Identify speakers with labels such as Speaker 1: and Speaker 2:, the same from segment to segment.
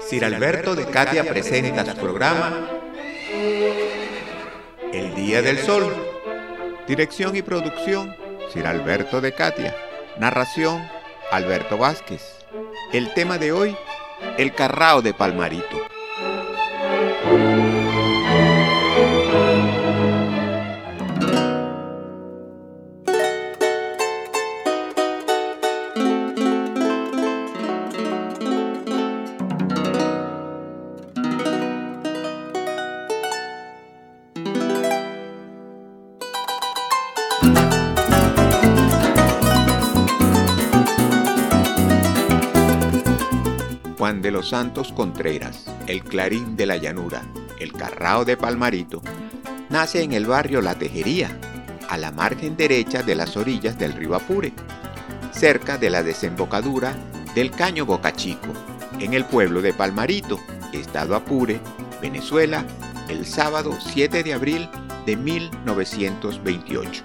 Speaker 1: Sir Alberto de Catia presenta su programa El Día del Sol. Dirección y producción, Sir Alberto de Catia. Narración, Alberto Vázquez. El tema de hoy, el carrao de Palmarito. Juan de los Santos Contreras, el Clarín de la Llanura, el carrao de Palmarito, nace en el barrio La Tejería, a la margen derecha de las orillas del río Apure, cerca de la desembocadura del Caño Bocachico, en el pueblo de Palmarito, estado Apure, Venezuela, el sábado 7 de abril de 1928.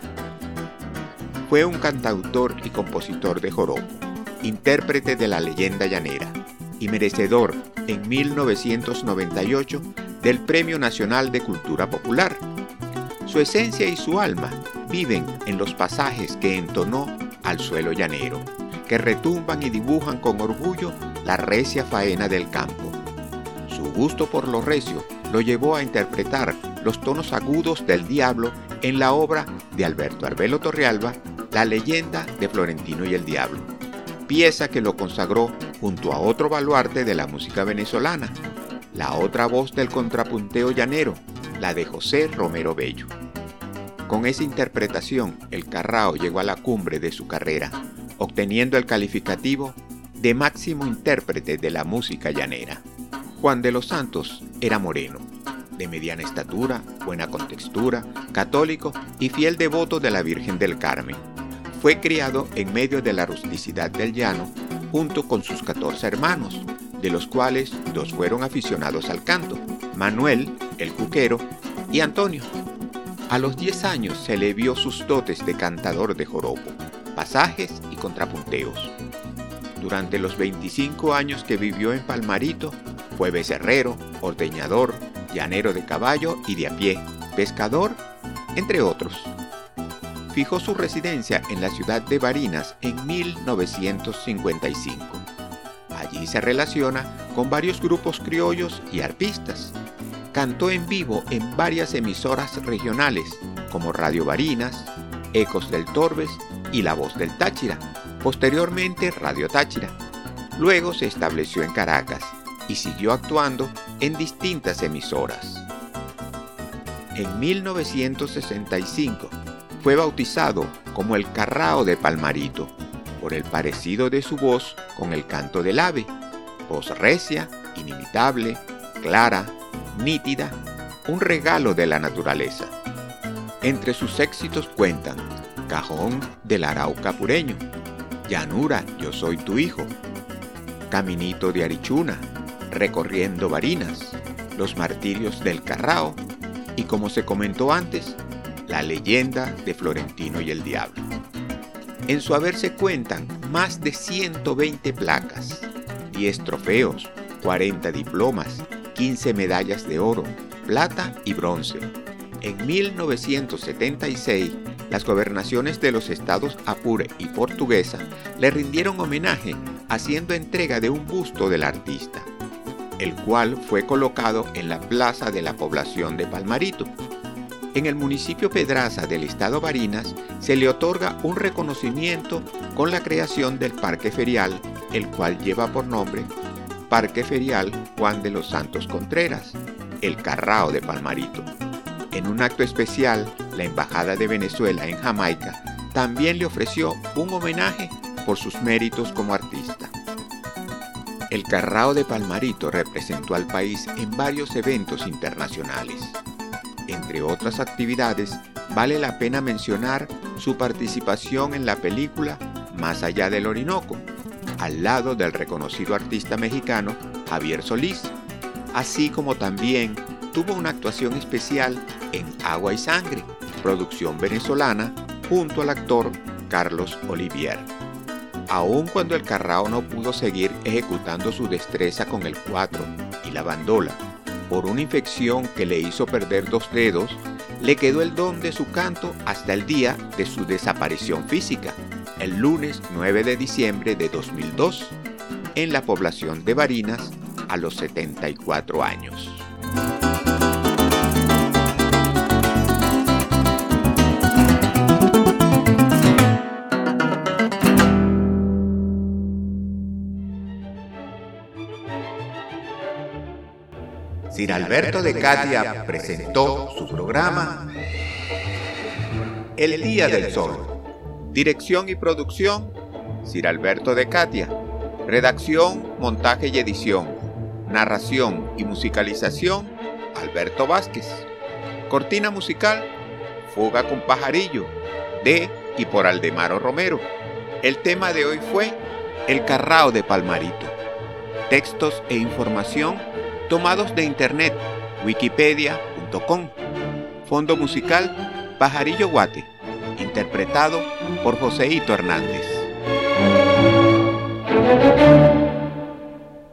Speaker 1: Fue un cantautor y compositor de joropo, intérprete de la leyenda llanera, y merecedor en 1998 del Premio Nacional de Cultura Popular. Su esencia y su alma viven en los pasajes que entonó al suelo llanero, que retumban y dibujan con orgullo la recia faena del campo. Su gusto por lo recio lo llevó a interpretar los tonos agudos del diablo en la obra de Alberto Arbelo Torrealba, La leyenda de Florentino y el Diablo, pieza que lo consagró junto a otro baluarte de la música venezolana, la otra voz del contrapunteo llanero, la de José Romero Bello. Con esa interpretación, el carrao llegó a la cumbre de su carrera, obteniendo el calificativo de máximo intérprete de la música llanera. Juan de los Santos era moreno, de mediana estatura, buena contextura, católico y fiel devoto de la Virgen del Carmen. Fue criado en medio de la rusticidad del llano, junto con sus 14 hermanos, de los cuales 2 fueron aficionados al canto, Manuel, el cuquero, y Antonio. A los 10 años se le vio sus dotes de cantador de joropo, pasajes y contrapunteos. Durante los 25 años que vivió en Palmarito, fue becerrero, ordeñador, llanero de caballo y de a pie, pescador, entre otros. Fijó su residencia en la ciudad de Barinas en 1955. Allí se relaciona con varios grupos criollos y arpistas. Cantó en vivo en varias emisoras regionales como Radio Barinas, Ecos del Torbes y La Voz del Táchira, posteriormente Radio Táchira. Luego se estableció en Caracas y siguió actuando en distintas emisoras. En 1965 fue bautizado como el carrao de Palmarito, por el parecido de su voz con el canto del ave, voz recia, inimitable, clara, nítida, un regalo de la naturaleza. Entre sus éxitos cuentan Cajón del Arauca Apureño, Llanura, yo soy tu hijo, Caminito de Arichuna, Recorriendo Barinas, Los martirios del carrao y, como se comentó antes, La leyenda de Florentino y el Diablo. En su haber se cuentan más de 120 placas, 10 trofeos, 40 diplomas, 15 medallas de oro, plata y bronce. En 1976, las gobernaciones de los estados Apure y Portuguesa le rindieron homenaje haciendo entrega de un busto del artista, el cual fue colocado en la plaza de la población de Palmarito. En el municipio Pedraza del estado Barinas se le otorga un reconocimiento con la creación del Parque Ferial, el cual lleva por nombre Parque Ferial Juan de los Santos Contreras, el carrao de Palmarito. En un acto especial, la Embajada de Venezuela en Jamaica también le ofreció un homenaje por sus méritos como artista. El carrao de Palmarito representó al país en varios eventos internacionales. Entre otras actividades, vale la pena mencionar su participación en la película Más allá del Orinoco, al lado del reconocido artista mexicano Javier Solís, así como también tuvo una actuación especial en Agua y Sangre, producción venezolana, junto al actor Carlos Olivier. Aun cuando el Carrao no pudo seguir ejecutando su destreza con el cuatro y la bandola, por una infección que le hizo perder 2 dedos, le quedó el don de su canto hasta el día de su desaparición física, el lunes 9 de diciembre de 2002, en la población de Barinas, a los 74 años. Sir Alberto de Catia presentó su programa El Día del Sol. Dirección y producción, Sir Alberto de Catia. Redacción, montaje y edición. Narración y musicalización, Alberto Vázquez. Cortina musical, Fuga con Pajarillo, de y por Aldemaro Romero. El tema de hoy fue El Carrao de Palmarito. Textos e información tomados de internet, wikipedia.com. Fondo musical, Pajarillo Guate, interpretado por Joseito Hernández.